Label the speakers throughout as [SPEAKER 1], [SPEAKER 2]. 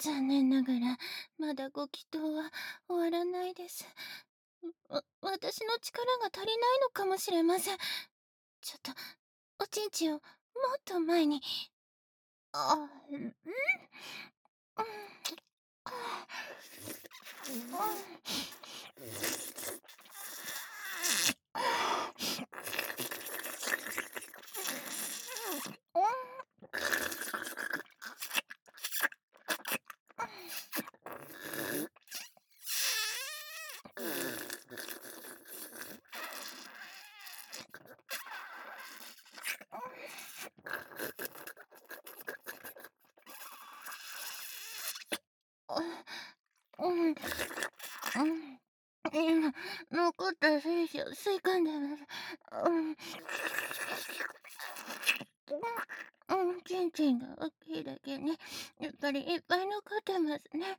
[SPEAKER 1] 残念ながら、まだご祈祷は終わらないです。私の力が足りないのかもしれません。ちょっと、おちんちんをもっと前に。うん、うん、今、残った精子を吸い込んでます。うん、ちんちんが大きいだけに、やっぱりいっぱい残ってますね。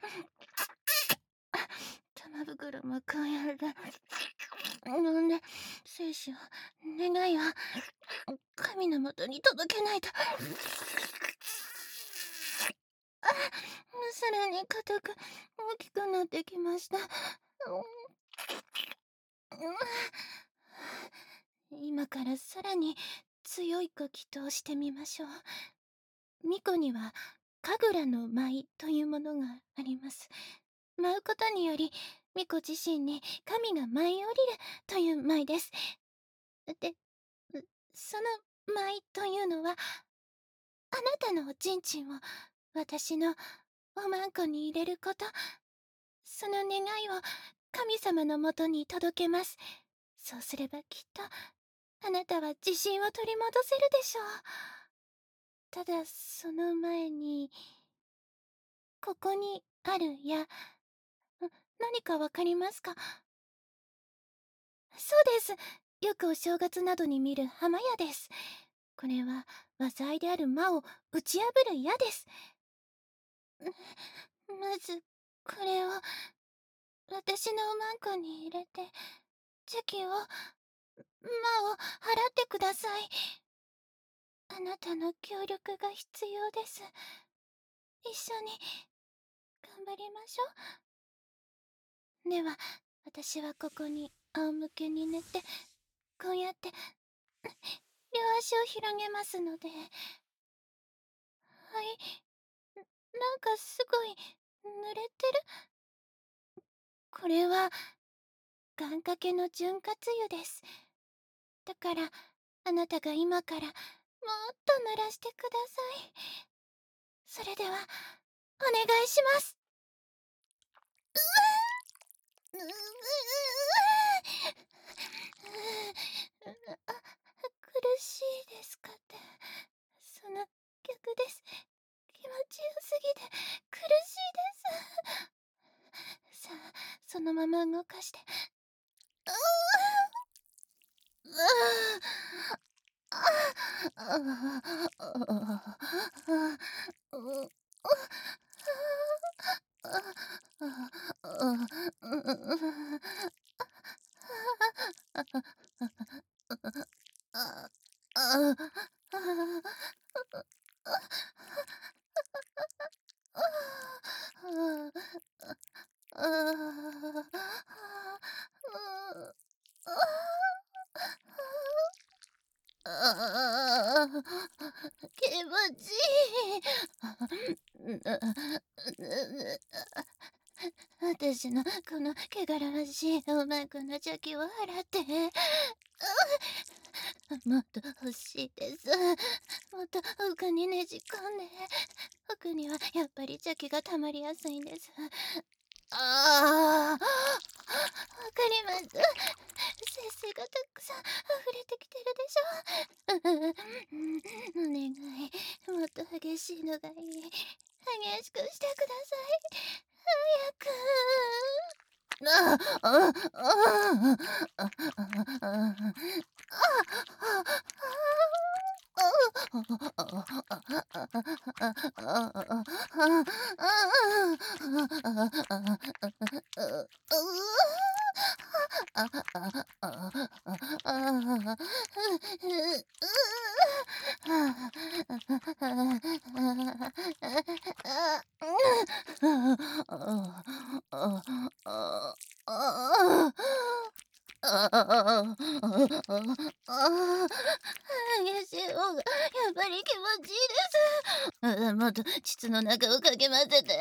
[SPEAKER 1] 玉袋もこうやって、飲んで、精子を、願いを、神のもとに届けないと。さらに硬く、大きくなってきました。今からさらに強いご祈祷してみましょう。巫女には神楽の舞というものがあります。舞うことにより巫女自身に神が舞い降りるという舞です。で、その舞というのは、あなたのおちんちんを私のおまんこに入れること、その願いを神様のもとに届けます。そうすればきっとあなたは自信を取り戻せるでしょう。ただその前に、ここにある矢、何かわかりますか？そうです。よくお正月などに見る浜矢です。これは災いである魔を打ち破る矢です。まずこれを私のおまんこに入れて、邪気を魔を払ってください。あなたの協力が必要です。一緒に頑張りましょう。では、私はここに仰向けに寝て、こうやって両足を広げますので。はい。なんかすごい濡れてる。これは願掛けの潤滑油です。だからあなたが今からもっと濡らしてください。それではお願いします。ううううあ、苦しいですかって。その逆です。気持ちよすぎて苦しいです。さあ、そのまま動かして。う気持ちいい。私のこの汚らわしいおまんこの邪気を払って。もっと欲しいです。もっと奥にねじ込んで。奥にはやっぱり邪気が溜まりやすいんです。ああ、わかります。節制がたくさん溢れてきてるでしょ。お願い、もっと激しいのがいい。激しくしてください。早く。ああ、ああ、あもっと膣の中をかき混ぜて。そう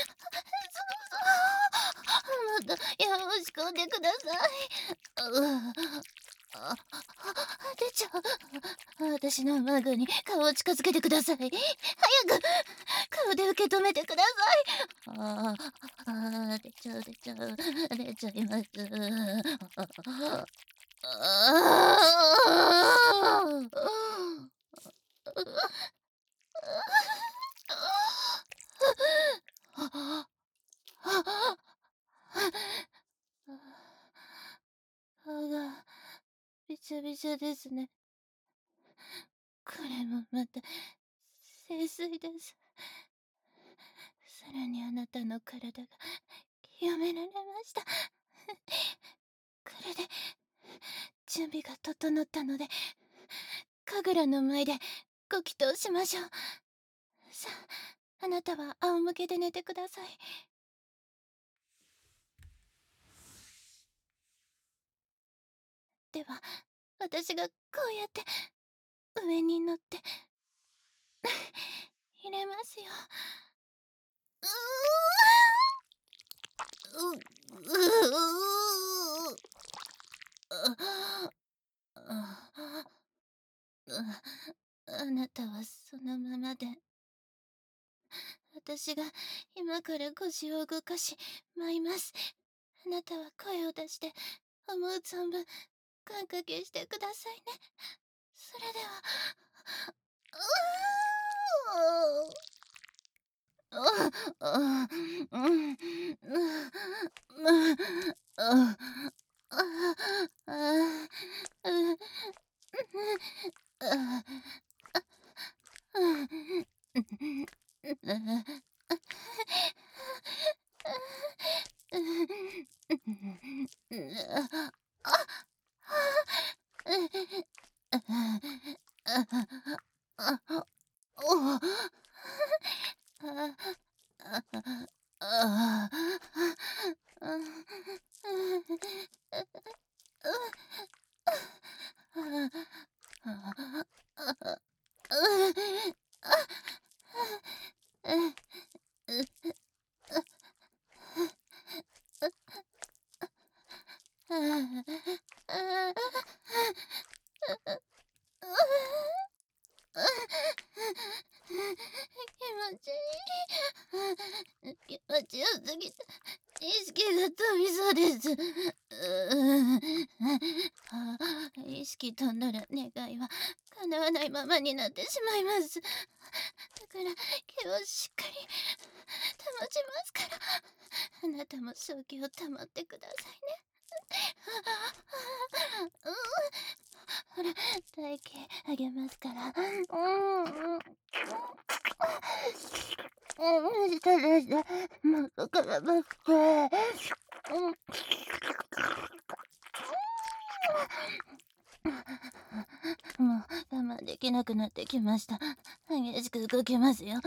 [SPEAKER 1] そう。もっとよし込んでください。あ、出ちゃう。私の孫に顔を近づけてください。早く顔で受け止めてください。出ちゃう出ちゃう。出ちゃいます。歯がびちゃびちゃですね。これもまた清水です。さらにあなたの体が清められました。これで準備が整ったので、神楽の前でご祈祷しましょう。さあ、あなたは仰向けで寝てください。では、私がこうやって上に乗って入れますよ。うううあなたはそのままで。私が今から腰を動かし舞います。あなたは声を出して思う存分願掛けしてくださいね。それでは。気持ちよすぎて意識が飛びそうです。意識飛んだら願いは叶わないままになってしまいます。だから気をしっかり保ちますから、あなたも正気を保ってくださいね。ほら、体型あげますから。したです。もうそからばって。もう我慢できなくなってきました。激しく動きますよ。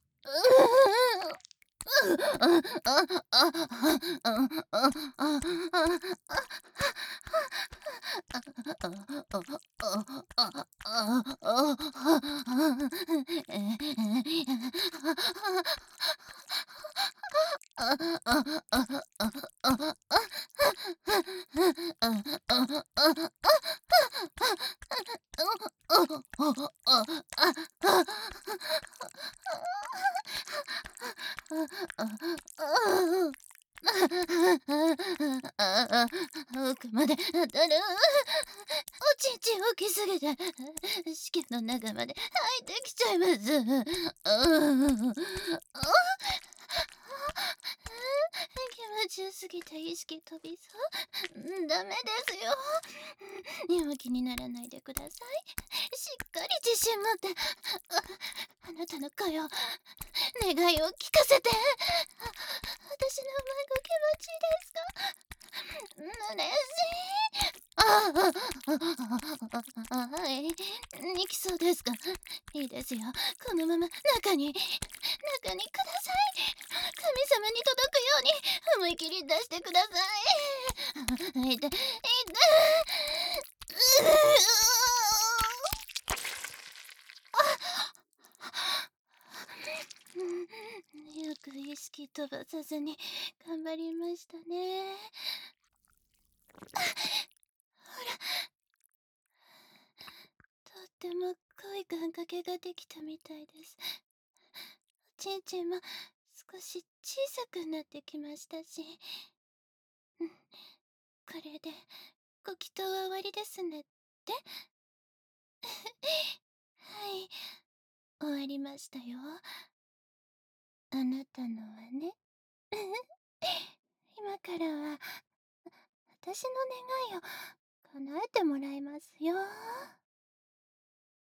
[SPEAKER 1] 奥まで当たる。おちんちん大きすぎて子宮の中まで入ってきちゃいます。気持ちよすぎて意識飛びそう。ダメですよ。弱気にならないでください。しっかり自信持って。あなたの声を願いを聞かせて。私の孫気持ちいいですか？嬉しい。はい。にきそうですか？いいですよ。このまま中にください。神様に届くように思い切り出してください。いて、いて。 突き飛ばさずに頑張りましたね。とっても濃い願掛けができたみたいです。おちんちんも少し小さくなってきましたし。うん、これでご祈祷は終わりですねって。はい、終わりましたよ。あなたのはね。今からは私の願いを叶えてもらいますよ。